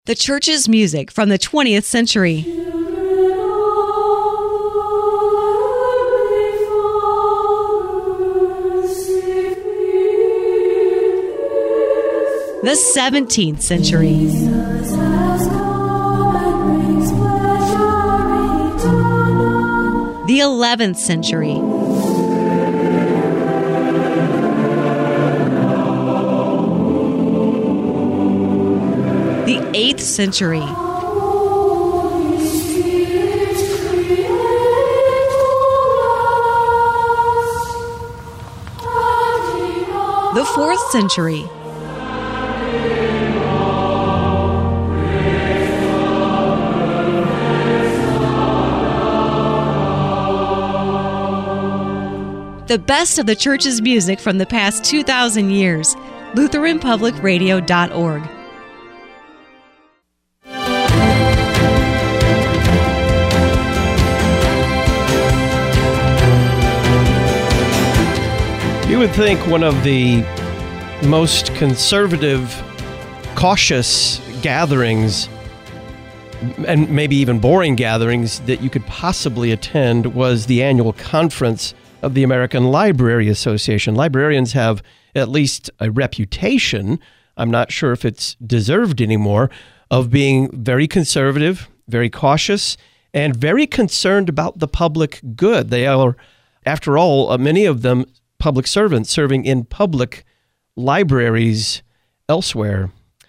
The church's music from the 20th century. The 17th century. The 11th century. The 8th century. The 4th century. The best of the church's music from the past 2,000 years. LutheranPublicRadio.org. You would think one of the most conservative, cautious gatherings, and maybe even boring gatherings that you could possibly attend, was the annual conference of the American Library Association. Librarians have at least a reputation, I'm not sure if it's deserved anymore, of being very conservative, very cautious, and very concerned about the public good. They are, after all, many of them public servants serving in public libraries elsewhere.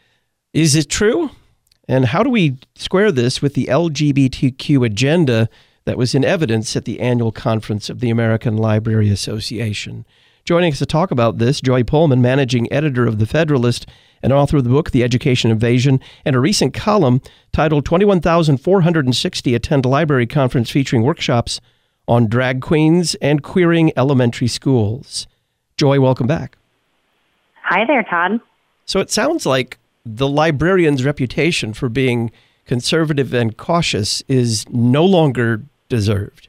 Is it true? And how do we square this with the LGBTQ agenda that was in evidence at the annual conference of the American Library Association? Joining us to talk about this, Joy Pullman, managing editor of The Federalist and author of the book, The Education Invasion, and a recent column titled 21,460 Attend Library Conference featuring workshops on drag queens and queering elementary schools. Joy, welcome back. Hi there, Todd. So it sounds like the librarian's reputation for being conservative and cautious is no longer deserved.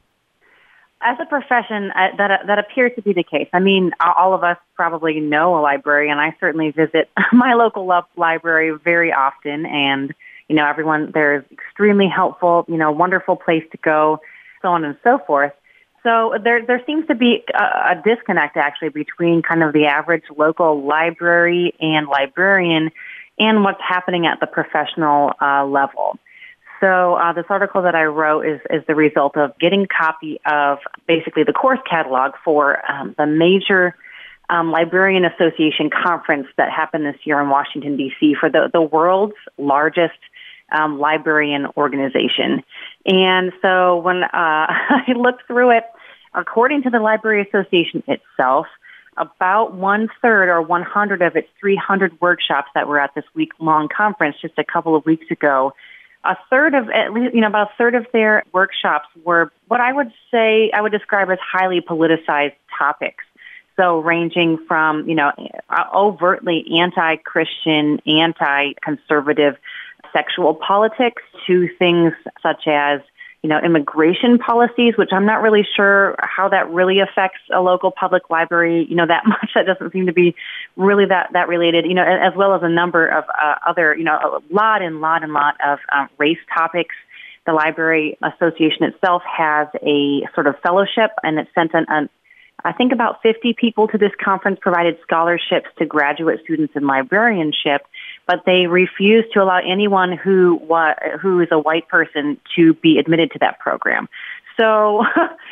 As a profession, that appears to be the case. I mean, all of us probably know a librarian. I certainly visit my local library very often, and, everyone there is extremely helpful, wonderful place to go, so on and so forth. So there seems to be a disconnect, actually, between kind of the average local library and librarian and what's happening at the professional level. So this article that I wrote is the result of getting a copy of basically the course catalog for the major Librarian Association conference that happened this year in Washington, D.C. for the world's largest librarian organization. And so when I looked through it, according to the Library Association itself, about 1/3 or 100 of its 300 workshops that were at this week-long conference just a couple of weeks ago, about a third of their workshops were what I would describe as highly politicized topics. So ranging from, overtly anti-Christian, anti-conservative sexual politics to things such as, immigration policies, which I'm not really sure how that really affects a local public library, that much. That doesn't seem to be really that related, as well as a number of other, a lot of race topics. The Library Association itself has a sort of fellowship, and it sent I think about 50 people to this conference, provided scholarships to graduate students in librarianship, but they refused to allow anyone who is a white person to be admitted to that program. So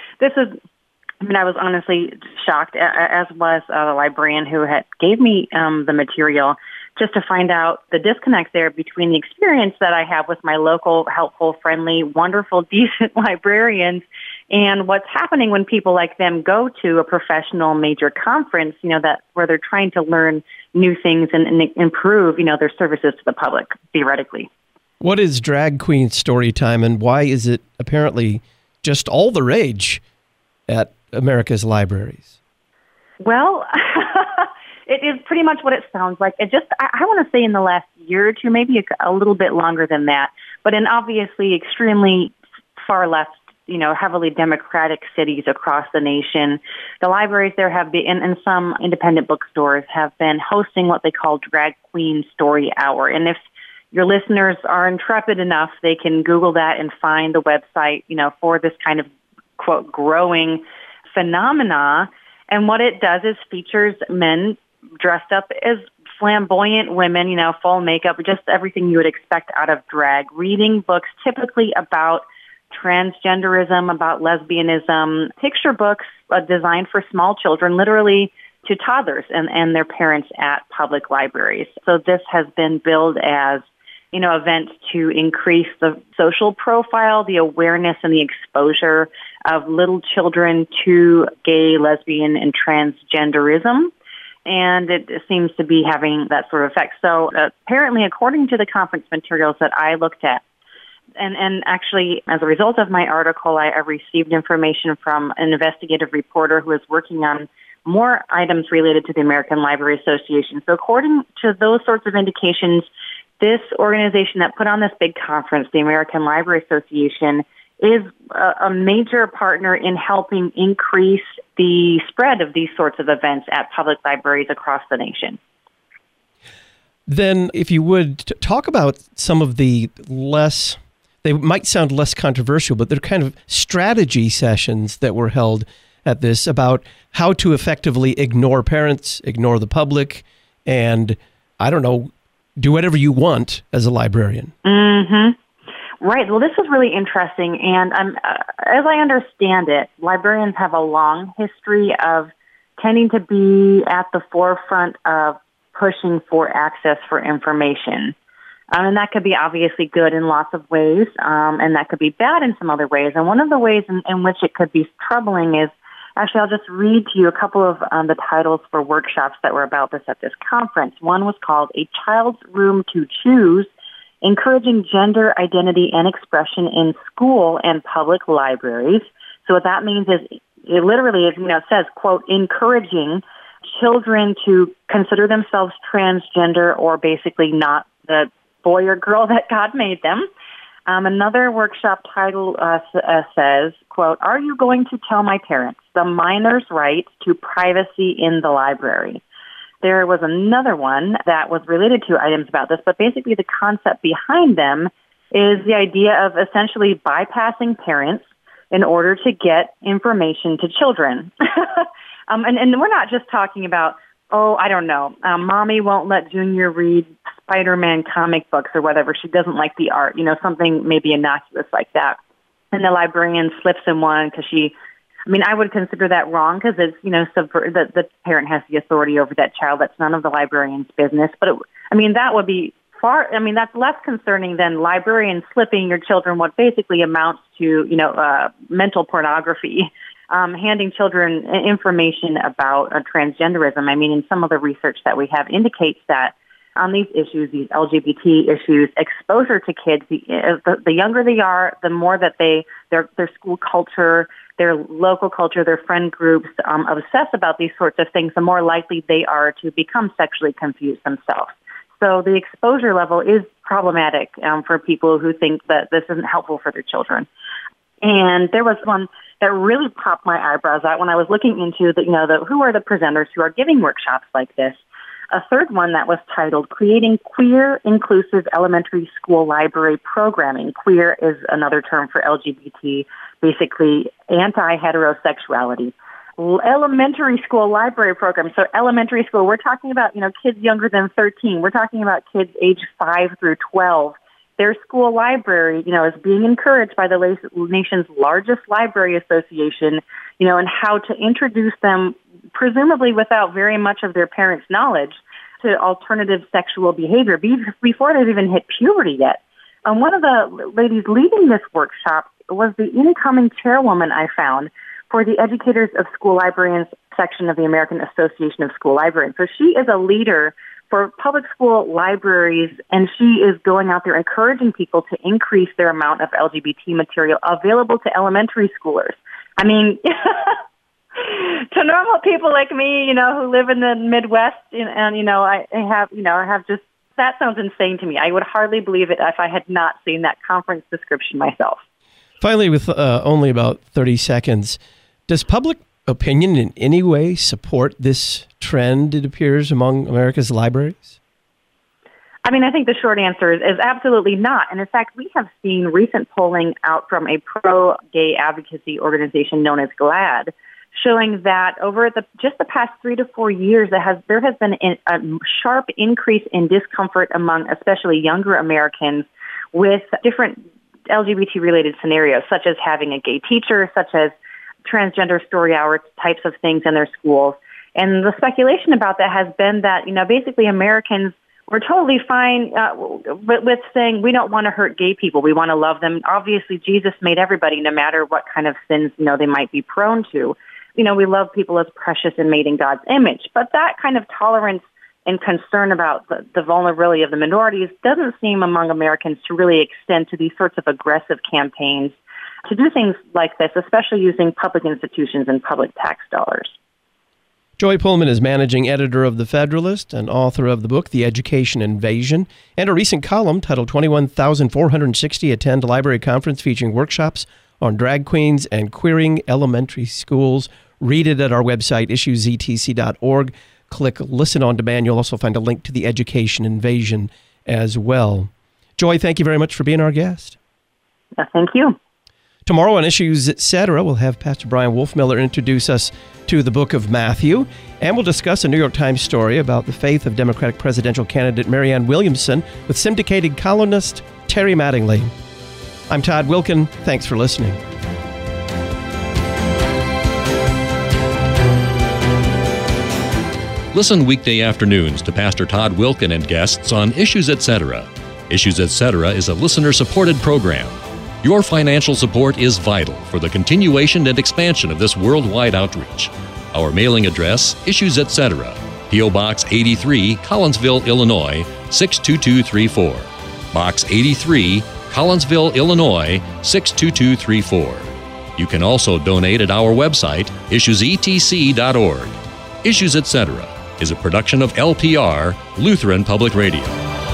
I was honestly shocked, as was the librarian who gave me the material, just to find out the disconnect there between the experience that I have with my local, helpful, friendly, wonderful, decent librarians and what's happening when people like them go to a professional major conference, where they're trying to learn new things and improve, their services to the public, theoretically. What is drag queen story time, and why is it apparently just all the rage at America's libraries? Well, it is pretty much what it sounds like. I want to say in the last year or two, maybe a little bit longer than that, but in obviously extremely far left, heavily Democratic cities across the nation, the libraries there have been, and some independent bookstores have been hosting what they call Drag Queen Story Hour. And if your listeners are intrepid enough, they can Google that and find the website, for this kind of, quote, growing phenomena. And what it does is features men dressed up as flamboyant women, full makeup, just everything you would expect out of drag, reading books typically about transgenderism, about lesbianism, picture books designed for small children, literally to toddlers and their parents at public libraries. So this has been billed as, events to increase the social profile, the awareness and the exposure of little children to gay, lesbian, and transgenderism. And it seems to be having that sort of effect. So apparently, according to the conference materials that I looked at, and actually, as a result of my article, I received information from an investigative reporter who is working on more items related to the American Library Association. So according to those sorts of indications, this organization that put on this big conference, the American Library Association, is a major partner in helping increase the spread of these sorts of events at public libraries across the nation. Then, if you would, talk about some of the they might sound less controversial, but they're kind of strategy sessions that were held at this about how to effectively ignore parents, ignore the public, and, do whatever you want as a librarian. Mm-hmm. Right. Well, this is really interesting. And as I understand it, librarians have a long history of tending to be at the forefront of pushing for access for information. And that could be obviously good in lots of ways, and that could be bad in some other ways. And one of the ways in which it could be troubling is, actually, I'll just read to you a couple of the titles for workshops that were about this at this conference. One was called A Child's Room to Choose, Encouraging Gender Identity and Expression in School and Public Libraries. So what that means is, it literally is, it says, quote, encouraging children to consider themselves transgender or basically not the boy or girl that God made them. Another workshop title says, quote, are you going to tell my parents the minor's right to privacy in the library? There was another one that was related to items about this, but basically the concept behind them is the idea of essentially bypassing parents in order to get information to children. And we're not just talking about, mommy won't let Junior read Spider-Man comic books or whatever. She doesn't like the art, something maybe innocuous like that. And the librarian slips in one because I would consider that wrong because it's, the parent has the authority over that child. That's none of the librarian's business. But that would be that's less concerning than librarians slipping your children what basically amounts to, mental pornography. Handing children information about transgenderism. In some of the research that we have indicates that on these issues, these LGBT issues, exposure to kids, the younger they are, the more that their school culture, their local culture, their friend groups obsess about these sorts of things, the more likely they are to become sexually confused themselves. So the exposure level is problematic for people who think that this isn't helpful for their children. And there was one that really popped my eyebrows out when I was looking into who are the presenters who are giving workshops like this. A third one that was titled Creating Queer Inclusive Elementary School Library Programming. Queer is another term for LGBT, basically anti-heterosexuality. Elementary school library program. So elementary school, we're talking about, kids younger than 13. We're talking about kids age 5 through 12. Their school library, is being encouraged by the nation's largest library association, and how to introduce them, presumably without very much of their parents' knowledge, to alternative sexual behavior before they've even hit puberty yet. One of the ladies leading this workshop was the incoming chairwoman I found for the Educators of School Librarians section of the American Association of School Librarians. So she is a leader for public school libraries, and she is going out there encouraging people to increase their amount of LGBT material available to elementary schoolers. To normal people like me, who live in the Midwest, and I have just, that sounds insane to me. I would hardly believe it if I had not seen that conference description myself. Finally, with only about 30 seconds, does public opinion in any way support this trend, it appears, among America's libraries? I mean, I think the short answer is absolutely not. And in fact, we have seen recent polling out from a pro-gay advocacy organization known as GLAAD, showing that over just the past 3 to 4 years, there has been a sharp increase in discomfort among especially younger Americans with different LGBT-related scenarios, such as having a gay teacher, such as transgender story hour types of things in their schools. And the speculation about that has been that, basically Americans were totally fine with saying we don't want to hurt gay people. We want to love them. Obviously, Jesus made everybody, no matter what kind of sins, they might be prone to. We love people as precious and made in God's image. But that kind of tolerance and concern about the vulnerability of the minorities doesn't seem among Americans to really extend to these sorts of aggressive campaigns to do things like this, especially using public institutions and public tax dollars. Joy Pullman is managing editor of The Federalist and author of the book, The Education Invasion, and a recent column titled 21,460 Attend Library Conference featuring workshops on drag queens and queering elementary schools. Read it at our website, issuesetc.org. Click Listen on Demand. You'll also find a link to The Education Invasion as well. Joy, thank you very much for being our guest. Thank you. Tomorrow on Issues Etc., we'll have Pastor Brian Wolfmiller introduce us to the book of Matthew, and we'll discuss a New York Times story about the faith of Democratic presidential candidate Marianne Williamson with syndicated columnist Terry Mattingly. I'm Todd Wilkin. Thanks for listening. Listen weekday afternoons to Pastor Todd Wilkin and guests on Issues Etc. Issues Etc. is a listener-supported program. Your financial support is vital for the continuation and expansion of this worldwide outreach. Our mailing address, Issues Etc., P.O. Box 83, Collinsville, Illinois, 62234. Box 83, Collinsville, Illinois, 62234. You can also donate at our website, issuesetc.org. Issues Etc. is a production of LPR, Lutheran Public Radio.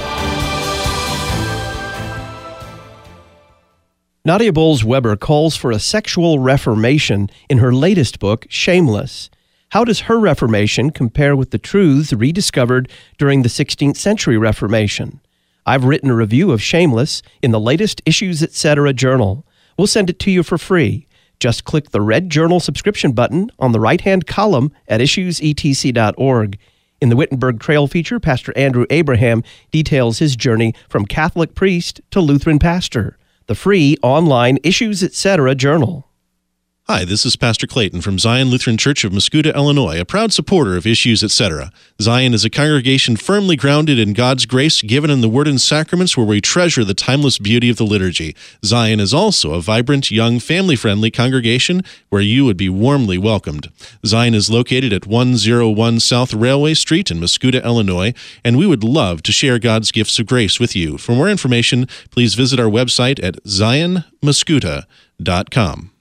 Nadia Bolz-Weber calls for a sexual reformation in her latest book, Shameless. How does her reformation compare with the truths rediscovered during the 16th century Reformation? I've written a review of Shameless in the latest Issues Etc. journal. We'll send it to you for free. Just click the red journal subscription button on the right-hand column at issuesetc.org. In the Wittenberg Trail feature, Pastor Andrew Abraham details his journey from Catholic priest to Lutheran pastor. The free online Issues Etc. journal. Hi, this is Pastor Clayton from Zion Lutheran Church of Mascoutah, Illinois, a proud supporter of Issues Etc. Zion is a congregation firmly grounded in God's grace given in the Word and Sacraments, where we treasure the timeless beauty of the liturgy. Zion is also a vibrant, young, family-friendly congregation where you would be warmly welcomed. Zion is located at 101 South Railway Street in Mascoutah, Illinois, and we would love to share God's gifts of grace with you. For more information, please visit our website at zionmascoutah.com.